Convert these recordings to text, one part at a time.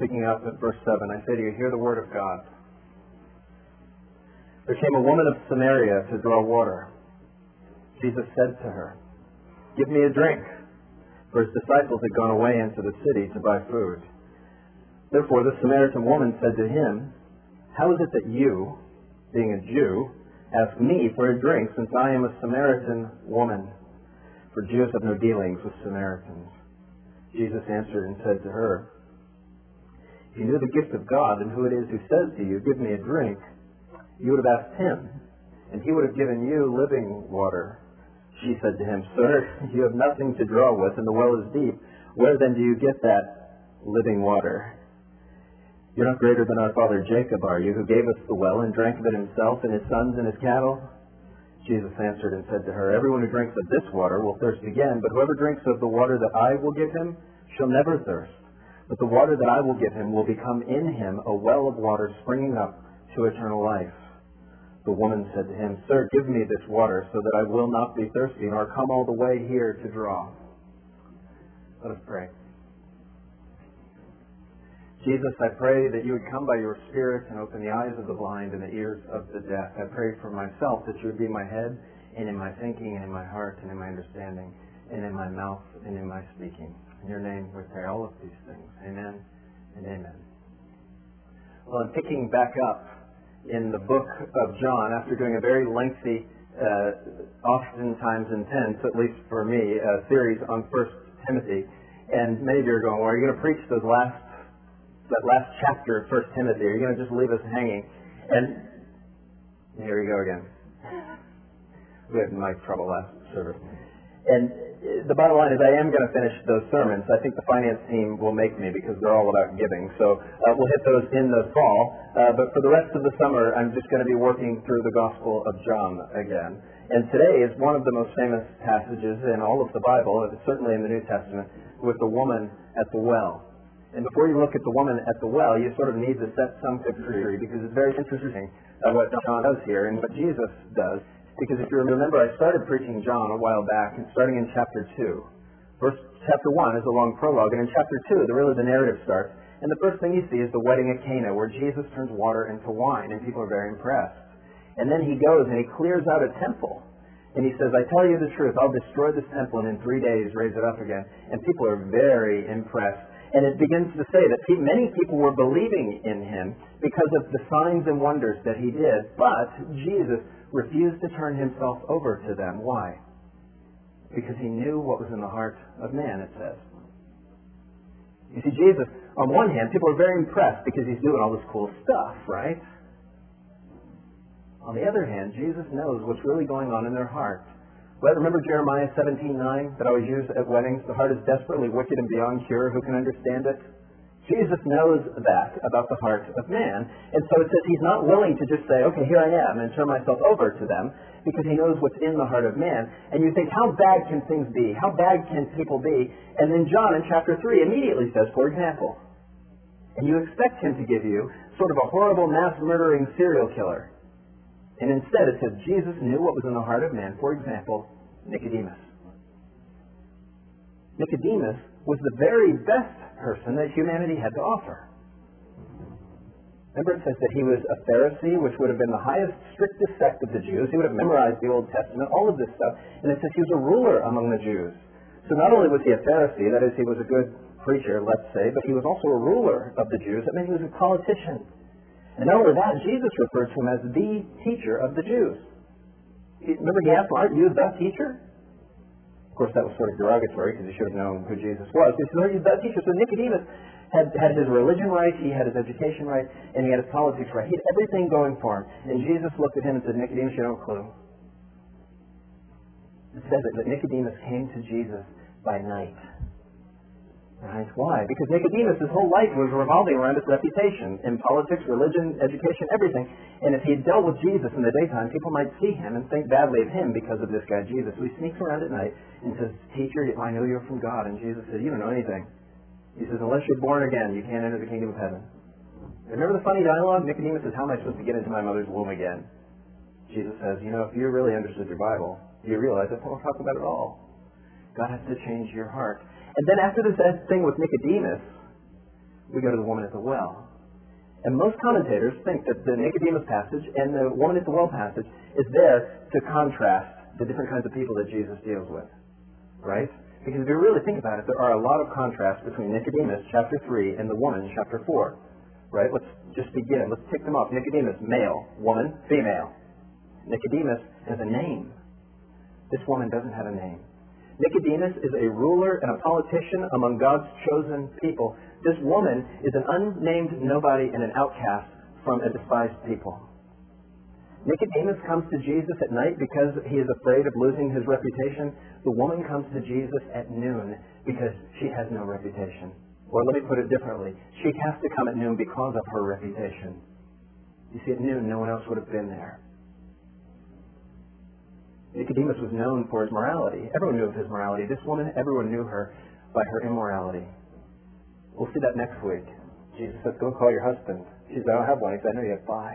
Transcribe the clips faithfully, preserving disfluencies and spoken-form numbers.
picking up at verse seven, I say to you, hear the word of God. There came a woman of Samaria to draw water. Jesus said to her, give me a drink, for his disciples had gone away into the city to buy food. Therefore the Samaritan woman said to him, how is it that you, being a Jew, ask me for a drink, since I am a Samaritan woman? For Jews have no dealings with Samaritans. Jesus answered and said to her, if you knew the gift of God and who it is who says to you, give me a drink, you would have asked him, and he would have given you living water. She said to him, sir, you have nothing to draw with, and the well is deep. Where then do you get that living water? You're not greater than our father Jacob, are you, who gave us the well and drank of it himself and his sons and his cattle? Jesus answered and said to her, everyone who drinks of this water will thirst again, but whoever drinks of the water that I will give him shall never thirst. But the water that I will give him will become in him a well of water springing up to eternal life. The woman said to him, sir, give me this water so that I will not be thirsty, nor come all the way here to draw. Let us pray. Jesus, I pray that you would come by your Spirit and open the eyes of the blind and the ears of the deaf. I pray for myself that you would be in my head and in my thinking and in my heart and in my understanding and in my mouth and in my speaking. In your name we pray all of these things. Amen and amen. Well, I'm picking back up in the book of John after doing a very lengthy, uh, oftentimes intense, at least for me, uh, series on First Timothy. And many of you are going, well, are you going to preach those last that last chapter of First Timothy? Are you going to just leave us hanging? And here we go again. We had mic trouble last service. And the bottom line is I am going to finish those sermons. I think the finance team will make me because they're all about giving. So uh, we'll hit those in the fall. Uh, but for the rest of the summer, I'm just going to be working through the Gospel of John again. And today is one of the most famous passages in all of the Bible, certainly in the New Testament, with the woman at the well. And before you look at the woman at the well, you sort of need to set some history because it's very interesting uh, what John does here and what Jesus does. Because if you remember, I started preaching John a while back, and starting in chapter two. First, chapter one is a long prologue, and in chapter two, the really the narrative starts. And the first thing you see is the wedding at Cana, where Jesus turns water into wine, and people are very impressed. And then he goes and he clears out a temple. And he says, I tell you the truth, I'll destroy this temple and in three days raise it up again. And people are very impressed. And it begins to say that many people were believing in him because of the signs and wonders that he did. But Jesus refused to turn himself over to them. Why? Because he knew what was in the heart of man, it says. You see, Jesus, on one hand, people are very impressed because he's doing all this cool stuff, right? On the other hand, Jesus knows what's really going on in their heart. Well, remember Jeremiah seventeen nine that I always use at weddings? The heart is desperately wicked and beyond cure. Who can understand it? Jesus knows that about the heart of man. And so it says he's not willing to just say, okay, here I am, and turn myself over to them, because he knows what's in the heart of man. And you think, how bad can things be? How bad can people be? And then John in chapter three immediately says, for example, and you expect him to give you sort of a horrible mass-murdering serial killer. And instead it says Jesus knew what was in the heart of man. For example, Nicodemus. Nicodemus was the very best person that humanity had to offer. Remember it says that he was a Pharisee, which would have been the highest, strictest sect of the Jews. He would have memorized the Old Testament, all of this stuff. And it says he was a ruler among the Jews. So not only was he a Pharisee, that is, he was a good preacher, let's say, but he was also a ruler of the Jews. That meant he was a politician. And not only that, Jesus referred to him as the teacher of the Jews. Remember he asked, aren't you the teacher? Of course, that was sort of derogatory because he should have known who Jesus was. He said, aren't you the teacher? So Nicodemus had, had his religion right, he had his education right, and he had his politics right. He had everything going for him. And Jesus looked at him and said, Nicodemus, you have no clue. It says that Nicodemus came to Jesus by night. Right? Why? Because Nicodemus' whole life was revolving around his reputation in politics, religion, education, everything. And if he had dealt with Jesus in the daytime, people might see him and think badly of him because of this guy Jesus. So he sneaks around at night and says, Teacher, I know you're from God. And Jesus said, you don't know anything. He says, unless you're born again, you can't enter the kingdom of heaven. Remember the funny dialogue? Nicodemus says, how am I supposed to get into my mother's womb again? Jesus says, you know, if you really understood your Bible, you realize that's what we'll talk about it all. God has to change your heart. And then after this thing with Nicodemus, we go to the woman at the well. And most commentators think that the Nicodemus passage and the woman at the well passage is there to contrast the different kinds of people that Jesus deals with. Right? Because if you really think about it, there are a lot of contrasts between Nicodemus, chapter three, and the woman, chapter four. Right? Let's just begin. Let's tick them off. Nicodemus, male. Woman, female. Nicodemus has a name. This woman doesn't have a name. Nicodemus is a ruler and a politician among God's chosen people. This woman is an unnamed nobody and an outcast from a despised people. Nicodemus comes to Jesus at night because he is afraid of losing his reputation. The woman comes to Jesus at noon because she has no reputation. Or let me put it differently. She has to come at noon because of her reputation. You see, at noon, no one else would have been there. Nicodemus was known for his morality. Everyone knew of his morality. This woman, everyone knew her by her immorality. We'll see that next week. Jesus says, go call your husband. She says, I don't have one. He said, I know you have five.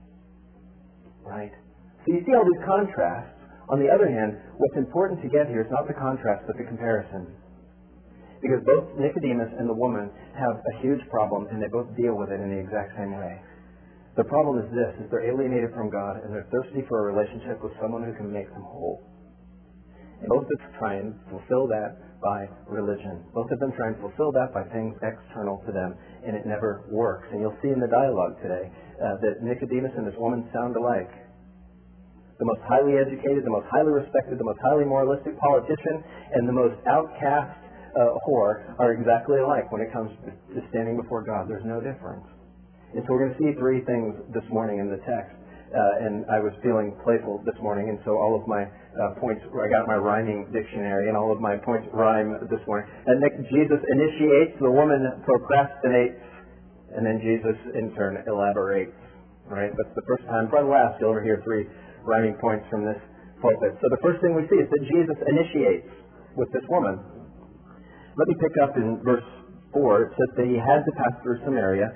Right? So you see all these contrasts. On the other hand, what's important to get here is not the contrast, but the comparison. Because both Nicodemus and the woman have a huge problem, and they both deal with it in the exact same way. The problem is this, is they're alienated from God, and they're thirsty for a relationship with someone who can make them whole. And both of them try and fulfill that by religion. Both of them try and fulfill that by things external to them, and it never works. And you'll see in the dialogue today uh, that Nicodemus and this woman sound alike. The most highly educated, the most highly respected, the most highly moralistic politician, and the most outcast uh, whore are exactly alike when it comes to standing before God. There's no difference. And so we're going to see three things this morning in the text. Uh, and I was feeling playful this morning, and so all of my uh, points, I got my rhyming dictionary, and all of my points rhyme this morning. And Jesus initiates, the woman procrastinates, and then Jesus in turn elaborates. Right? That's the first time, probably last, you'll ever hear three rhyming points from this pulpit. So the first thing we see is that Jesus initiates with this woman. Let me pick up in verse four. It says that he had to pass through Samaria.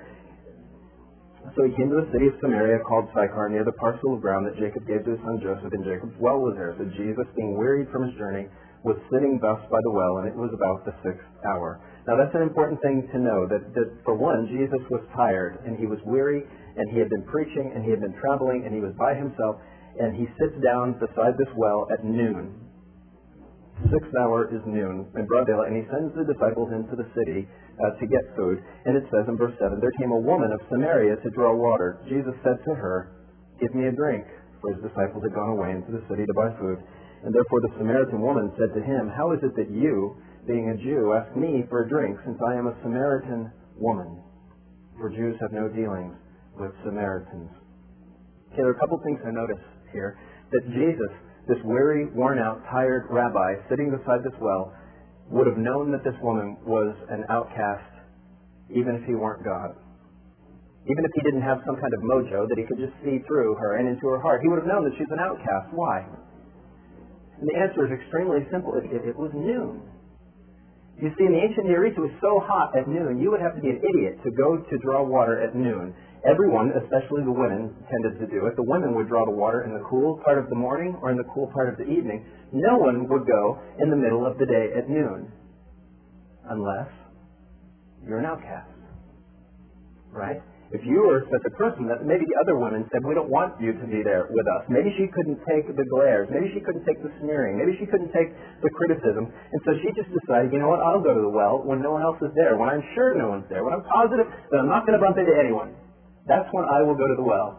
So he came to the city of Samaria called Sychar, near the parcel of ground that Jacob gave to his son Joseph, and Jacob's well was there. So Jesus, being wearied from his journey, was sitting thus by the well, and it was about the sixth hour. Now that's an important thing to know, that, that for one, Jesus was tired, and he was weary, and he had been preaching, and he had been traveling, and he was by himself, and he sits down beside this well at noon. Sixth hour is noon, in broad daylight, and he sends the disciples into the city uh, to get food. And it says in verse seven, there came a woman of Samaria to draw water. Jesus said to her, give me a drink, for his disciples had gone away into the city to buy food. And therefore the Samaritan woman said to him, how is it that you, being a Jew, ask me for a drink, since I am a Samaritan woman? For Jews have no dealings with Samaritans. Okay, there are a couple things to notice here. That Jesus, this weary, worn-out, tired rabbi sitting beside this well, would have known that this woman was an outcast even if he weren't God. Even if he didn't have some kind of mojo that he could just see through her and into her heart, he would have known that she's an outcast. Why? And the answer is extremely simple. It, it, it was noon. You see, in the ancient Near East, it was so hot at noon, you would have to be an idiot to go to draw water at noon. Everyone, especially the women, tended to do it. The women would draw the water in the cool part of the morning or in the cool part of the evening. No one would go in the middle of the day at noon. Unless you're an outcast. Right? If you were such a person that maybe the other women said, we don't want you to be there with us. Maybe she couldn't take the glares. Maybe she couldn't take the sneering. Maybe she couldn't take the criticism. And so she just decided, you know what, I'll go to the well when no one else is there, when I'm sure no one's there, when I'm positive that I'm not going to bump into anyone. That's when I will go to the well.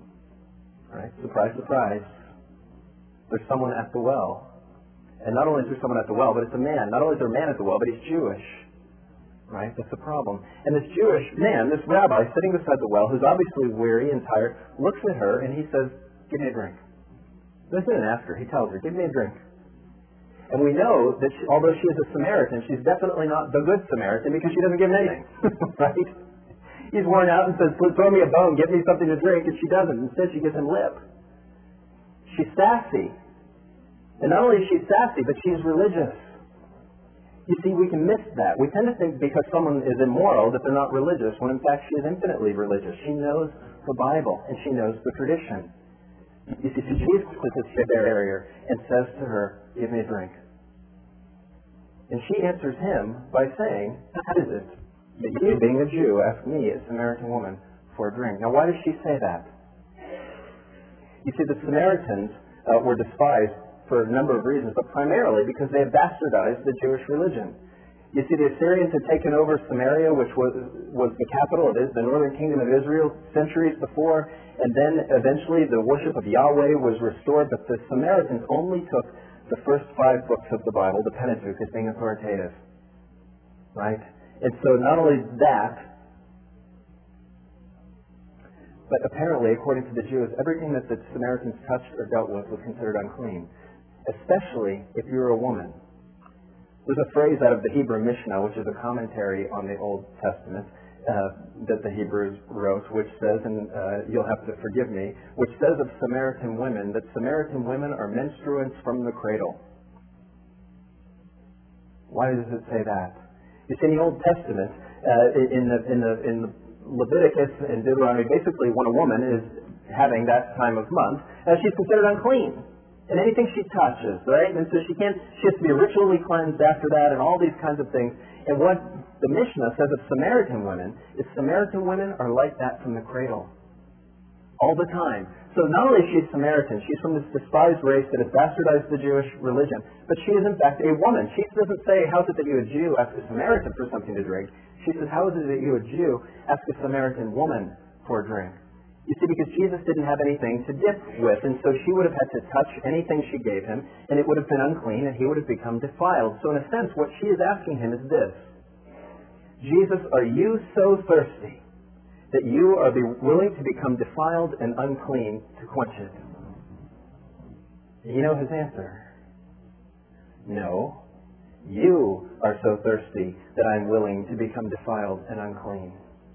Right? Surprise, surprise. There's someone at the well. And not only is there someone at the well, but it's a man. Not only is there a man at the well, but he's Jewish. Right? That's the problem. And this Jewish man, this rabbi sitting beside the well, who's obviously weary and tired, looks at her and he says, give me a drink. This isn't ask her. He tells her, give me a drink. And we know that she, although she is a Samaritan, she's definitely not the good Samaritan because she doesn't give him anything. Right? He's worn out and says, throw me a bone, give me something to drink, and she doesn't. Instead, she gives him lip. She's sassy. And not only is she sassy, but she's religious. You see, we can miss that. We tend to think because someone is immoral that they're not religious, when in fact she is infinitely religious. She knows the Bible, and she knows the tradition. You see, so Jesus puts this barrier and says to her, give me a drink. And she answers him by saying, how is it that you, being a Jew, ask me, a Samaritan woman, for a drink. Now, why does she say that? You see, the Samaritans uh, were despised for a number of reasons, but primarily because they had bastardized the Jewish religion. You see, the Assyrians had taken over Samaria, which was was the capital of the northern kingdom of Israel centuries before, and then eventually the worship of Yahweh was restored, but the Samaritans only took the first five books of the Bible, the Pentateuch, as being authoritative. Right? And so not only that, but apparently, according to the Jews, everything that the Samaritans touched or dealt with was considered unclean, especially if you were a woman. There's a phrase out of the Hebrew Mishnah, which is a commentary on the Old Testament, uh, that the Hebrews wrote, which says, and uh, you'll have to forgive me, which says of Samaritan women that Samaritan women are menstruants from the cradle. Why does it say that? It's in the Old Testament, uh, in the in the in the Leviticus and Deuteronomy. Basically, when a woman is having that time of month, uh, she's considered unclean. And anything she touches, right? And so she can't, she has to be ritually cleansed after that and all these kinds of things. And what the Mishnah says of Samaritan women is Samaritan women are like that from the cradle. All the time. So not only is she Samaritan, she's from this despised race that has bastardized the Jewish religion, but she is in fact a woman. She doesn't say, how is it that you, a Jew, ask a Samaritan for something to drink? She says, how is it that you, a Jew, ask a Samaritan woman for a drink? You see, because Jesus didn't have anything to dip with, and so she would have had to touch anything she gave him, and it would have been unclean, and he would have become defiled. So in a sense, what she is asking him is this: Jesus, are you so thirsty that you are be willing to become defiled and unclean to quench it? You know his answer. No. You are so thirsty that I'm willing to become defiled and unclean.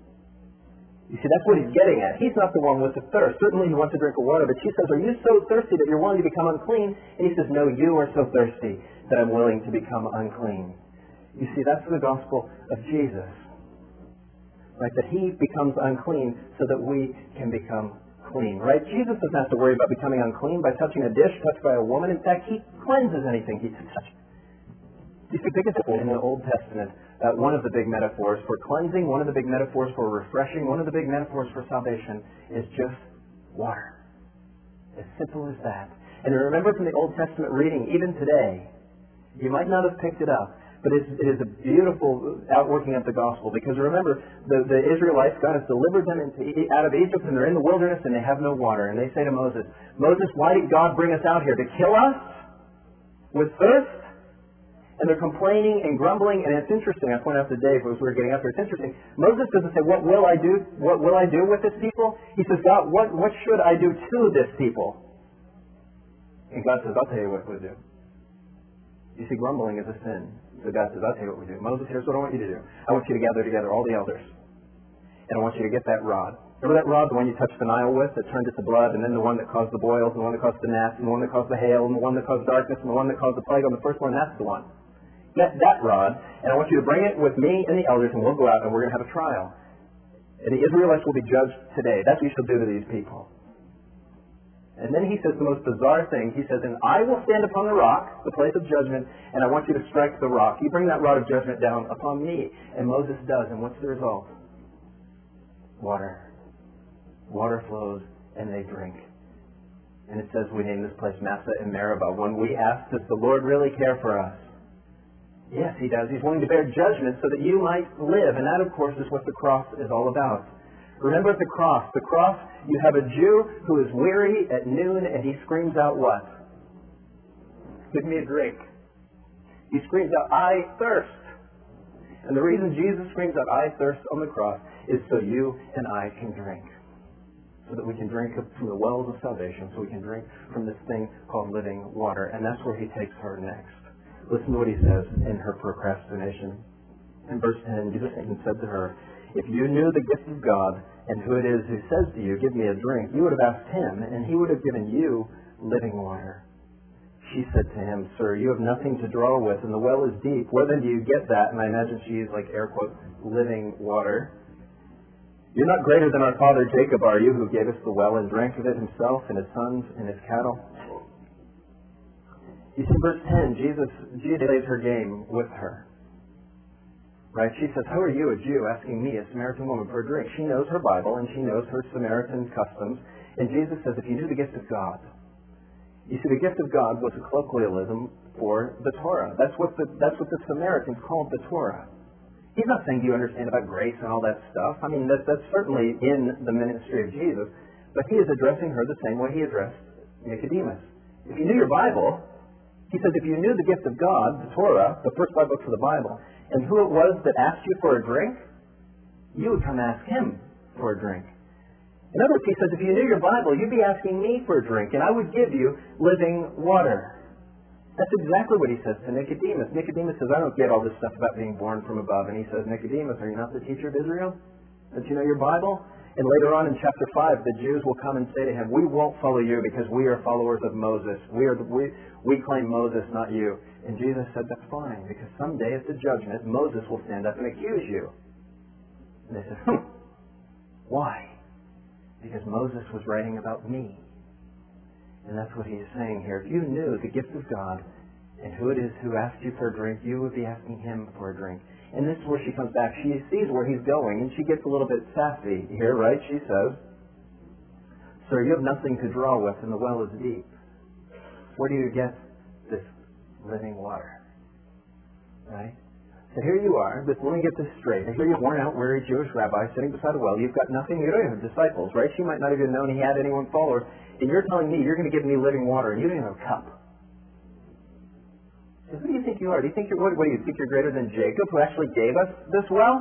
You see, that's what he's getting at. He's not the one with the thirst. Certainly he wants to drink of water, but she says, are you so thirsty that you're willing to become unclean? And he says, no, you are so thirsty that I'm willing to become unclean. You see, that's the gospel of Jesus. Right? That he becomes unclean so that we can become clean. Right? Jesus doesn't have to worry about becoming unclean by touching a dish touched by a woman. In fact, he cleanses anything he touches. You see, big example in the Old Testament, uh, one of the big metaphors for cleansing, one of the big metaphors for refreshing, one of the big metaphors for salvation is just water. As simple as that. And remember from the Old Testament reading, even today, you might not have picked it up, but it's, it is a beautiful outworking of the gospel. Because remember, the, the Israelites, God has delivered them into, out of Egypt, and they're in the wilderness, and they have no water. And they say to Moses, Moses, why did God bring us out here? To kill us? With thirst? And they're complaining and grumbling, and it's interesting. I pointed out to Dave as we were getting up there. It's interesting. Moses doesn't say, "What will I do? What will I do with this people?" He says, "God, what what should I do to this people?" And God says, "I'll tell you what we'll do." You see, grumbling is a sin. So God says, "I'll tell you what we do." Moses, here's what I want you to do. I want you to gather together all the elders, and I want you to get that rod. Remember that rod, the one you touched the Nile with, that turned it to blood, and then the one that caused the boils, and the one that caused the gnats, and the one that caused the hail, and the one that caused darkness, and the one that caused the plague on the first one. That's the one. Get that rod, and I want you to bring it with me and the elders, and we'll go out and we're going to have a trial. And the Israelites will be judged today. That's what you shall do to these people. And then he says the most bizarre thing. He says, and I will stand upon the rock, the place of judgment, and I want you to strike the rock. You bring that rod of judgment down upon me. And Moses does. And what's the result? Water. Water flows, and they drink. And it says we name this place Massah and Meribah. When we ask, does the Lord really care for us? Yes, he does. He's willing to bear judgment so that you might live. And that, of course, is what the cross is all about. Remember at the cross. The cross, you have a Jew who is weary at noon, and he screams out what? Give me a drink. He screams out, I thirst. And the reason Jesus screams out, I thirst on the cross is so you and I can drink. So that we can drink from the wells of salvation, so we can drink from this thing called living water. And that's where he takes her next. Listen to what he says in her procrastination. In verse ten, Jesus said to her, if you knew the gift of God and who it is who says to you, give me a drink, you would have asked him, and he would have given you living water. She said to him, sir, you have nothing to draw with, and the well is deep. Where then do you get that? And I imagine she used like air quotes, living water. You're not greater than our father Jacob, are you, who gave us the well and drank of it himself and his sons and his cattle? You see, verse ten, Jesus, Jesus lays her game with her. Right? She says, how are you, a Jew, asking me, a Samaritan woman, for a drink? She knows her Bible and she knows her Samaritan customs. And Jesus says, if you knew the gift of God. You see, the gift of God was a colloquialism for the Torah. That's what the, that's what the Samaritans called the Torah. He's not saying, do you understand about grace and all that stuff? I mean, that, that's certainly in the ministry of Jesus. But he is addressing her the same way he addressed Nicodemus. If you knew your Bible, he says, if you knew the gift of God, the Torah, the first five books of the Bible, and who it was that asked you for a drink, you would come ask him for a drink. In other words, he says, if you knew your Bible, you'd be asking me for a drink, and I would give you living water. That's exactly what he says to Nicodemus. Nicodemus says, I don't get all this stuff about being born from above. And he says, Nicodemus, are you not the teacher of Israel? Don't you know your Bible? And later on in chapter five, the Jews will come and say to him, we won't follow you because we are followers of Moses. We are the, we, we claim Moses, not you. And Jesus said, that's fine, because someday at the judgment, Moses will stand up and accuse you. And they said, hmm, why? Because Moses was writing about me. And that's what he's saying here. If you knew the gift of God and who it is who asked you for a drink, you would be asking him for a drink. And this is where she comes back. She sees where he's going, and she gets a little bit sassy here, right? She says, sir, you have nothing to draw with, and the well is deep. Where do you get this living water? Right? So here you are. This, let me get this straight. Here you're worn out, weary Jewish rabbi sitting beside a well. You've got nothing. You don't even have disciples, right? She might not even known he had anyone followers. And you're telling me you're going to give me living water, and you don't even have a cup. So who do you think you are? Do you think you're what, what do you think you're greater than Jacob, who actually gave us this well?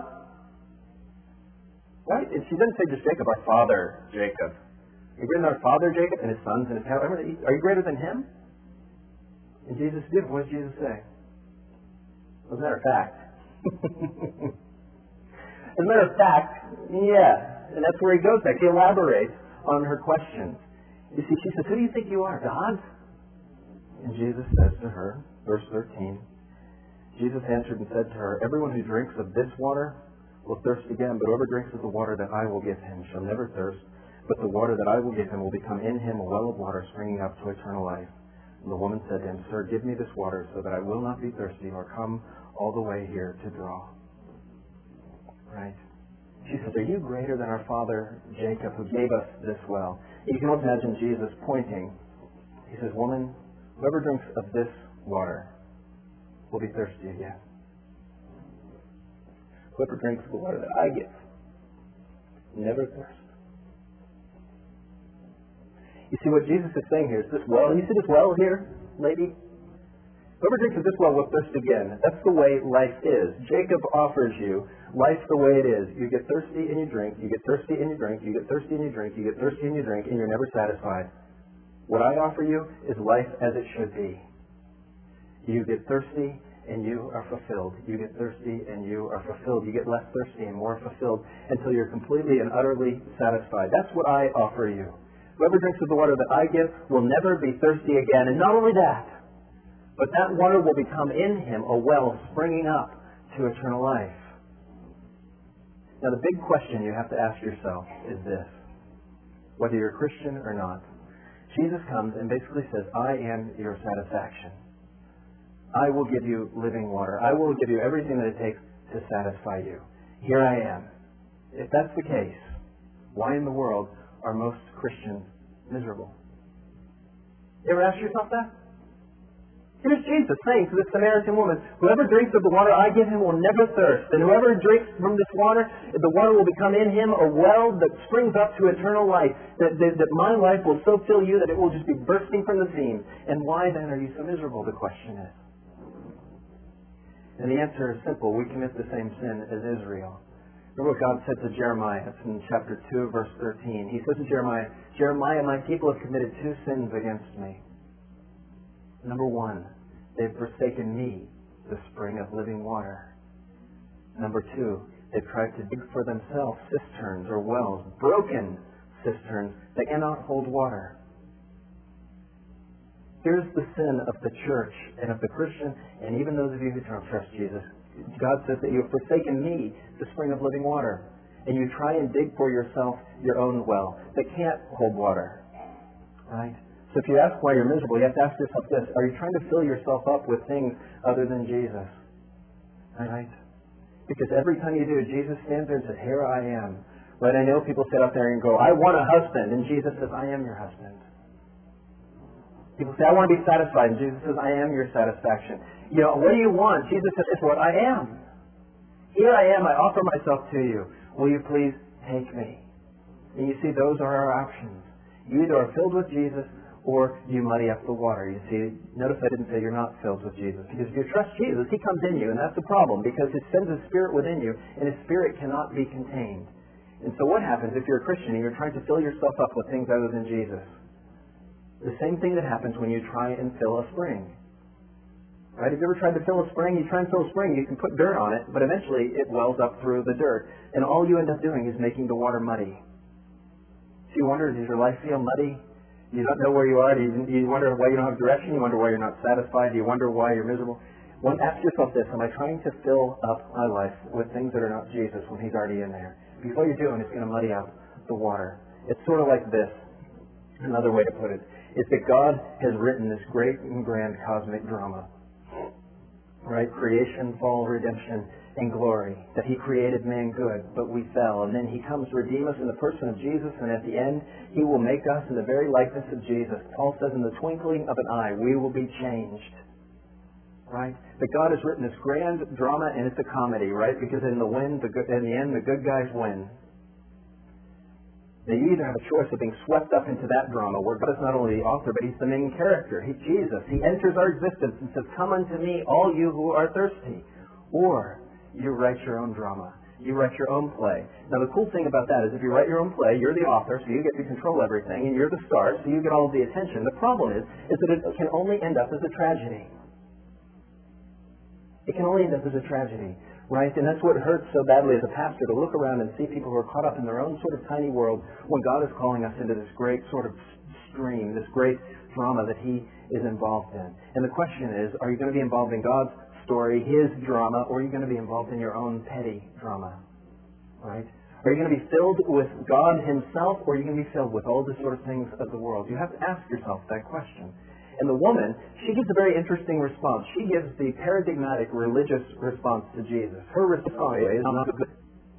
Right? And she doesn't say just Jacob, our father Jacob. Are you greater than our father Jacob and his sons and his cattle? Are you greater than him? And Jesus did. What did Jesus say? As a matter of fact. As a matter of fact, yeah. And that's where he goes back. He elaborates on her questions. You see, she says, who do you think you are, God? And Jesus says to her, verse thirteen, Jesus answered and said to her, everyone who drinks of this water will thirst again, but whoever drinks of the water that I will give him shall never thirst, but the water that I will give him will become in him a well of water springing up to eternal life. And the woman said to him, sir, give me this water so that I will not be thirsty or come all the way here to draw. Right? She says, are you greater than our father Jacob, who gave us this well? You can imagine Jesus pointing. He says, woman, whoever drinks of this water will be thirsty again. Whoever drinks of the water that I give never thirst. You see what Jesus is saying here is this well. You see this well here, lady? Whoever drinks of this well will thirst again. That's the way life is. Jacob offers you life the way it is. You get thirsty and you drink. You get thirsty and you drink. You get thirsty and you drink. You get thirsty and you drink, and you're never satisfied. What I offer you is life as it should be. You get thirsty and you are fulfilled. You get thirsty and you are fulfilled. You get less thirsty and more fulfilled until you're completely and utterly satisfied. That's what I offer you. Whoever drinks of the water that I give will never be thirsty again. And not only that, but that water will become in him a well springing up to eternal life. Now the big question you have to ask yourself is this. Whether you're a Christian or not, Jesus comes and basically says, I am your satisfaction. I will give you living water. I will give you everything that it takes to satisfy you. Here I am. If that's the case, why in the world are most Christians miserable? You ever ask yourself that? Here's Jesus saying to this Samaritan woman, whoever drinks of the water I give him will never thirst. And whoever drinks from this water, the water will become in him a well that springs up to eternal life. That, that, that my life will so fill you that it will just be bursting from the seams. And why then are you so miserable, the question is. And the answer is simple. We commit the same sin as Israel. Remember what God said to Jeremiah. It's in chapter two, verse thirteen. He says to Jeremiah, Jeremiah, my people have committed two sins against me. Number one, they've forsaken me, the spring of living water. Number two, they've tried to dig for themselves cisterns or wells, broken cisterns that cannot hold water. Here's the sin of the church and of the Christian, and even those of you who don't trust Jesus. God says that you have forsaken me, the spring of living water, and you try and dig for yourself your own well that can't hold water. Right? So if you ask why you're miserable, you have to ask yourself this. Are you trying to fill yourself up with things other than Jesus? Right? Because every time you do, Jesus stands there and says, here I am. Right? I know people sit up there and go, I want a husband. And Jesus says, I am your husband. People say, I want to be satisfied. And Jesus says, I am your satisfaction. You know, what do you want? Jesus says, it's what I am. Here I am. I offer myself to you. Will you please take me? And you see, those are our options. You either are filled with Jesus or you muddy up the water. You see, notice I didn't say you're not filled with Jesus. Because if you trust Jesus, He comes in you. And that's the problem. Because He sends His Spirit within you. And His Spirit cannot be contained. And so what happens if you're a Christian and you're trying to fill yourself up with things other than Jesus? The same thing that happens when you try and fill a spring. Right? Have you ever tried to fill a spring? You try and fill a spring, you can put dirt on it, but eventually it wells up through the dirt. And all you end up doing is making the water muddy. So you wonder, does your life feel muddy? You don't know where you are. Do you, you wonder why you don't have direction? You wonder why you're not satisfied? Do you wonder why you're miserable? Well, ask yourself this. Am I trying to fill up my life with things that are not Jesus when He's already in there? Because all you're doing is going to muddy up the water. It's sort of like this. Another way to put it is that God has written this great and grand cosmic drama. Right? Creation, fall, redemption, and glory. That He created man good, but we fell. And then He comes to redeem us in the person of Jesus, and at the end, He will make us in the very likeness of Jesus. Paul says, in the twinkling of an eye, we will be changed. Right? That God has written this grand drama, and it's a comedy, right? Because in the wind, the good, in the end, the good guys win. Now, you either have a choice of being swept up into that drama where God is not only the author, but He's the main character. He's Jesus. He enters our existence and says, come unto me, all you who are thirsty. Or you write your own drama. You write your own play. Now, the cool thing about that is if you write your own play, you're the author, so you get to control everything, and you're the star, so you get all of the attention. The problem is, is that it can only end up as a tragedy. It can only end up as a tragedy. Right? And that's what hurts so badly as a pastor, to look around and see people who are caught up in their own sort of tiny world when God is calling us into this great sort of stream, this great drama that He is involved in. And the question is, are you going to be involved in God's story, His drama, or are you going to be involved in your own petty drama? Right? Are you going to be filled with God Himself, or are you going to be filled with all the sort of things of the world? You have to ask yourself that question. And the woman, she gives a very interesting response. She gives the paradigmatic religious response to Jesus. Her response is not good.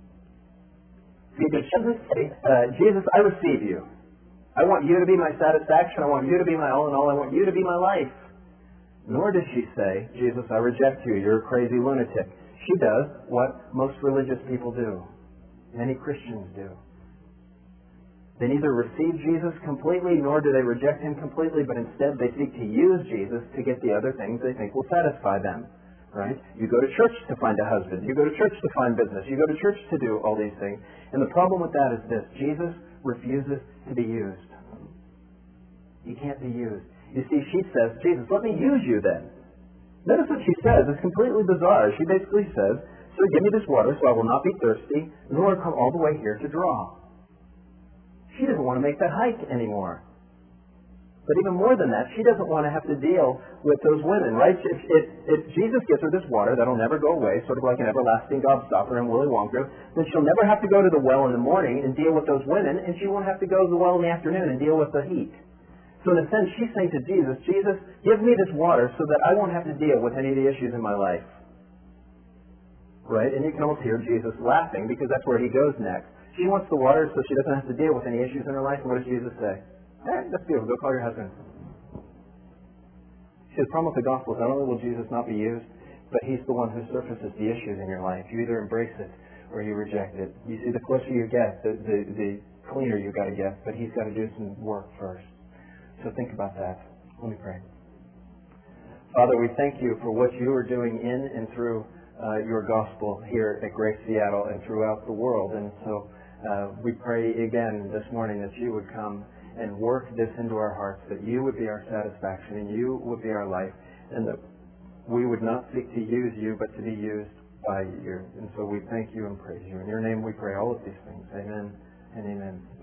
Uh, Jesus, I receive you. I want you to be my satisfaction. I want you to be my all in all. I want you to be my life. Nor does she say, Jesus, I reject you. You're a crazy lunatic. She does what most religious people do. Many Christians do. They neither receive Jesus completely, nor do they reject Him completely, but instead they seek to use Jesus to get the other things they think will satisfy them. Right? You go to church to find a husband. You go to church to find business. You go to church to do all these things. And the problem with that is this. Jesus refuses to be used. He can't be used. You see, she says, Jesus, let me use you then. Notice what she says. It's completely bizarre. She basically says, so give me this water so I will not be thirsty, nor come all the way here to draw. She doesn't want to make that hike anymore. But even more than that, she doesn't want to have to deal with those women, right? If, if, if Jesus gives her this water that'll never go away, sort of like an everlasting gobstopper in Willy Wonka, then she'll never have to go to the well in the morning and deal with those women, and she won't have to go to the well in the afternoon and deal with the heat. So in a sense, she's saying to Jesus, Jesus, give me this water so that I won't have to deal with any of the issues in my life. Right? And you can almost hear Jesus laughing because that's where He goes next. She wants the water so she doesn't have to deal with any issues in her life. And what does Jesus say? Hey, that's beautiful. Go call your husband. See, the problem with the gospel is not only will Jesus not be used, but He's the one who surfaces the issues in your life. You either embrace it or you reject it. You see, the closer you get, the, the, the cleaner you've got to get. But He's got to do some work first. So think about that. Let me pray. Father, we thank You for what You are doing in and through uh, Your gospel here at Grace Seattle and throughout the world. And so Uh, we pray again this morning that You would come and work this into our hearts, that You would be our satisfaction and You would be our life, and that we would not seek to use You, but to be used by You. And so we thank You and praise You. In Your name we pray all of these things. Amen and amen.